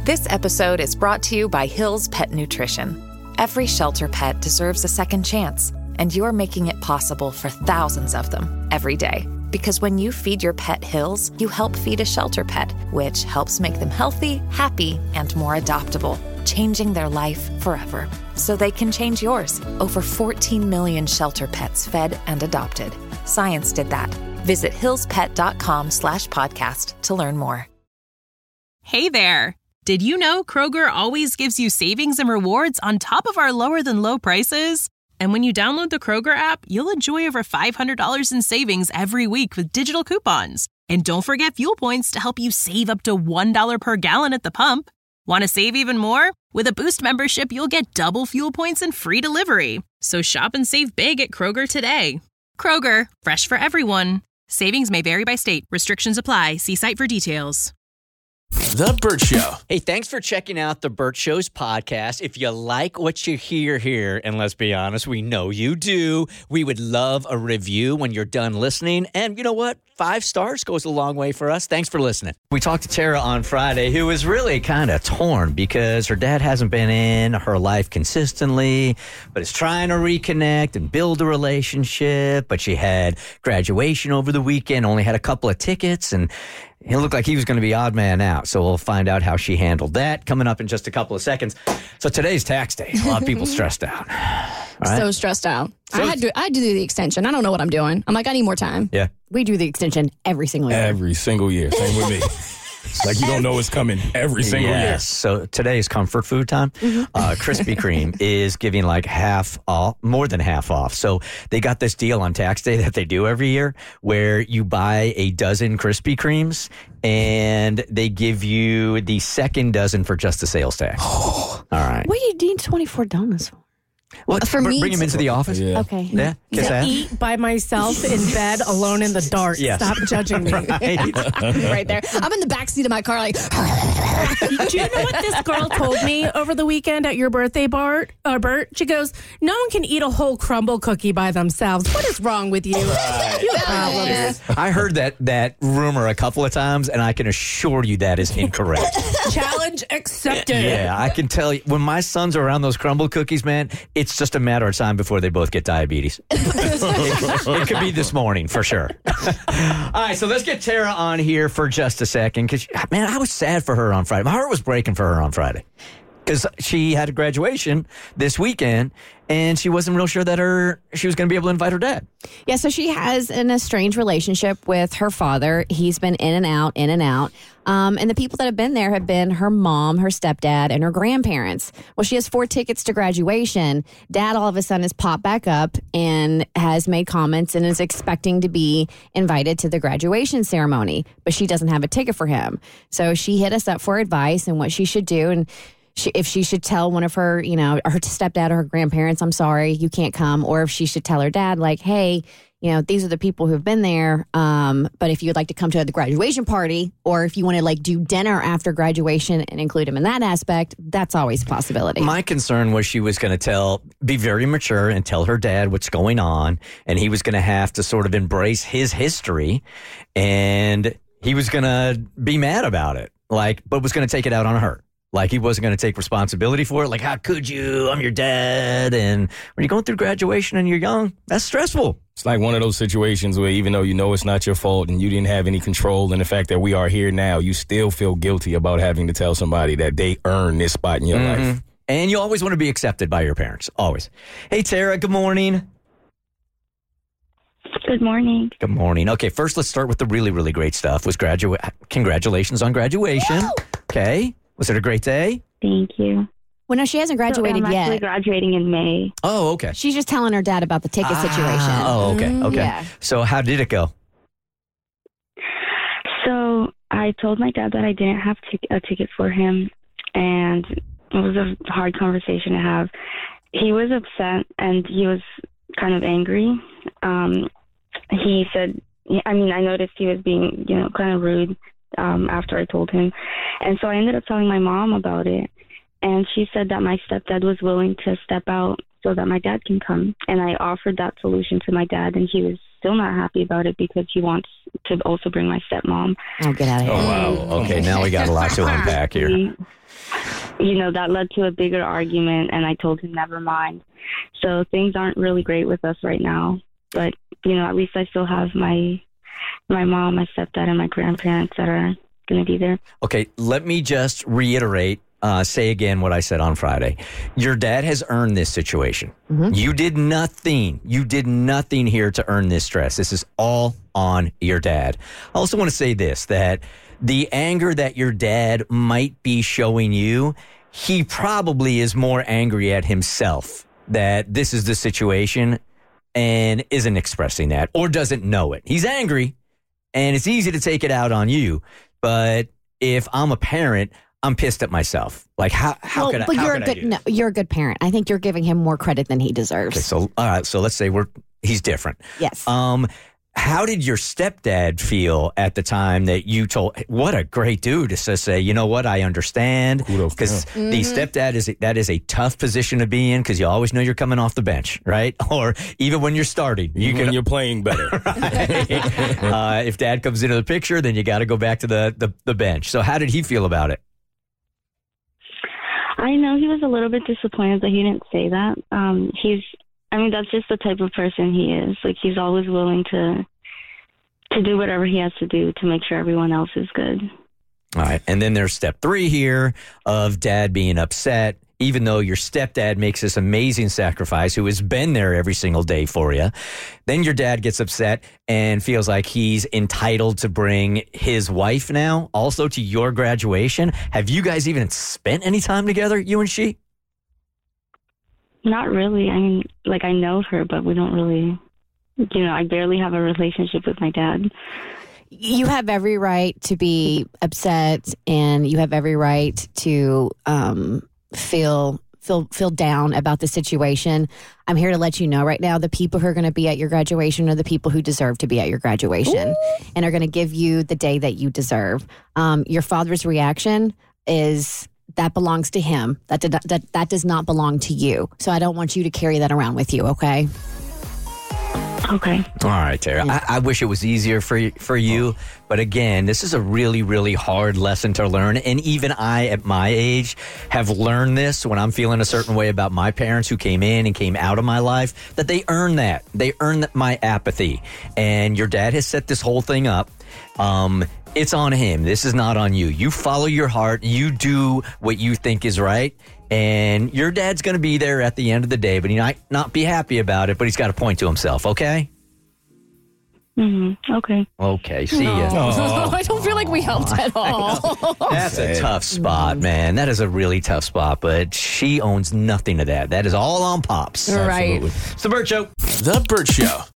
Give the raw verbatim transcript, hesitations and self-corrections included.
This episode is brought to you by Hill's Pet Nutrition. Every shelter pet deserves a second chance, and you're making it possible for thousands of them every day. Because when you feed your pet Hill's, you help feed a shelter pet, which helps make them healthy, happy, and more adoptable, changing their life forever. So they can change yours. Over fourteen million shelter pets fed and adopted. Science did that. Visit hillspet.com slash podcast to learn more. Hey there. Did you know Kroger always gives you savings and rewards on top of our lower than low prices? And when you download the Kroger app, you'll enjoy over five hundred dollars in savings every week with digital coupons. And don't forget fuel points to help you save up to one dollar per gallon at the pump. Want to save even more? With a Boost membership, you'll get double fuel points and free delivery. So shop and save big at Kroger today. Kroger, fresh for everyone. Savings may vary by state. Restrictions apply. See site for details. The Burt Show. Hey, thanks for checking out The Burt Show's podcast. If you like what you hear here, and let's be honest, we know you do, we would love a review when you're done listening. And you know what? Five stars goes a long way for us. Thanks for listening. We talked to Tara on Friday, who was really kind of torn because her dad hasn't been in her life consistently, but is trying to reconnect and build a relationship. But she had graduation over the weekend, only had a couple of tickets, and it looked like he was going to be odd man out. So we'll find out how she handled that coming up in just a couple of seconds. So today's tax day. A lot of people stressed out. Right? So stressed out. So I had to I had to do the extension. I don't know what I'm doing. I'm like, I need more time. Yeah. We do the extension every single year. Every single year. Same with me. Like you don't know it's coming every single yes. year. So today's comfort food time. Mm-hmm. Uh, Krispy Kreme is giving like half off, more than half off. So they got this deal on tax day that they do every year where you buy a dozen Krispy Kremes and they give you the second dozen for just the sales tax. All right. What do you need twenty-four donuts for? Well, For br- me, bring him into the office. Yeah. Okay. Yeah. Kiss To ass. eat by myself in bed alone in the dark. Yes. Stop judging me. Right. right there. I'm in the backseat of my car like, Do you know what this girl told me over the weekend at your birthday, Bart? Uh, Bert? She goes, no one can eat a whole crumble cookie by themselves. What is wrong with you? You have problems. I heard that that rumor a couple of times, and I can assure you that is incorrect. Challenge accepted. Yeah, I can tell you. When my sons are around those crumble cookies, man, it's just a matter of time before they both get diabetes. it, it could be this morning for sure. All right, so let's get Tara on here for just a second. Because, man, I was sad for her on Friday. My heart was breaking for her on Friday. Because she had a graduation this weekend, and she wasn't real sure that her she was going to be able to invite her dad. yeah, so she has an estranged relationship with her father. He's been in and out, in and out. Um, and the people that have been there have been her mom, her stepdad, and her grandparents. Well, she has four tickets to graduation. Dad all of a sudden has popped back up and has made comments and is expecting to be invited to the graduation ceremony, but she doesn't have a ticket for him. So she hit us up for advice and what she should do. And She, if she should tell one of her, you know, her stepdad or her grandparents, I'm sorry, you can't come. Or if she should tell her dad, like, hey, you know, these are the people who've been there. Um, but if you'd like to come to the graduation party, or if you want to like do dinner after graduation and include him in that aspect, that's always a possibility. My concern was she was going to tell, be very mature and tell her dad what's going on. And he was going to have to sort of embrace his history. And he was going to be mad about it, like, but was going to take it out on her. Like, he wasn't going to take responsibility for it. Like, how could you? I'm your dad. And when you're going through graduation and you're young, that's stressful. It's like one of those situations where even though you know it's not your fault and you didn't have any control in the fact that we are here now, you still feel guilty about having to tell somebody that they earned this spot in your Mm-hmm. life. And you always want to be accepted by your parents. Always. Hey, Tara, good morning. Good morning. Good morning. Okay, first let's start with the really, really great stuff. Was gradua- Congratulations on graduation. Woo! Okay. Was it a great day? Thank you. well, no, she hasn't graduated so I'm actually yet. graduating in May. Oh, okay. She's just telling her dad about the ticket Ah, situation. Oh, okay. Okay. Yeah. So how did it go? So I told my dad that I didn't have tic- a ticket for him, and it was a hard conversation to have. He was upset, and he was kind of angry. Um, he said, I mean, I noticed he was being, you know, kind of rude um, after I told him. And so I ended up telling my mom about it. And she said that my stepdad was willing to step out so that my dad can come. And I offered that solution to my dad, and he was still not happy about it because he wants to also bring my stepmom. Oh, get out of here. Oh, wow. Okay, now we got a lot to unpack here. you know, that led to a bigger argument, and I told him never mind. So things aren't really great with us right now. But, you know, at least I still have my my mom, my stepdad, and my grandparents that are going to be there. Okay, let me just reiterate, uh, say again what I said on Friday. Your dad has earned this situation. Mm-hmm. You did nothing. You did nothing here to earn this stress. This is all on your dad. I also want to say this, that the anger that your dad might be showing you, he probably is more angry at himself that this is the situation and isn't expressing that or doesn't know it. He's angry, and it's easy to take it out on you. But if I'm a parent, I'm pissed at myself. Like, how, how well, could I, but how you're could a I good, do no, that? you're a good parent. I think you're giving him more credit than he deserves. Okay, so, all right, so let's say we're he's different. Yes. Um, how did your stepdad feel at the time that you told? What a great dude to say, you know what, I understand. Because Mm-hmm. the stepdad is that is a tough position to be in because you always know you're coming off the bench, right? Or even when you're starting, you Even can, when you're playing better. right? uh, if dad comes into the picture, then you got to go back to the, the the bench. So how did he feel about it? I know he was a little bit disappointed that he didn't say that. Um, he's, I mean, that's just the type of person he is. Like, he's always willing to to do whatever he has to do to make sure everyone else is good. All right. And then there's step three here of dad being upset, even though your stepdad makes this amazing sacrifice, who has been there every single day for you. Then your dad gets upset and feels like he's entitled to bring his wife now also to your graduation. Have you guys even spent any time together, you and she? Not really. I mean, like, I know her, but we don't really, you know, I barely have a relationship with my dad. You have every right to be upset, and you have every right to um, feel feel feel down about the situation. I'm here to let you know right now, the people who are going to be at your graduation are the people who deserve to be at your graduation. Ooh. And are going to give you the day that you deserve. Um, your father's reaction is that belongs to him. That, did, that that does not belong to you. So I don't want you to carry that around with you. Okay. Okay. All right, Tara. I, I wish it was easier for you, for you, but again, this is a really, really hard lesson to learn. And even I, at my age, have learned this when I'm feeling a certain way about my parents who came in and came out of my life, that they earn that. They earn my apathy. And your dad has set this whole thing up. Um, it's on him. This is not on you. You follow your heart. You do what you think is right. And your dad's going to be there at the end of the day, but he might not be happy about it, but he's got to point to himself, okay? Mm-hmm. Okay. Okay, see ya. Oh. I don't feel like we helped at all. That's a tough spot, man. That is a really tough spot, but she owns nothing of that. That is all on Pops. Right. Absolutely. It's The Burt Show. The Burt Show.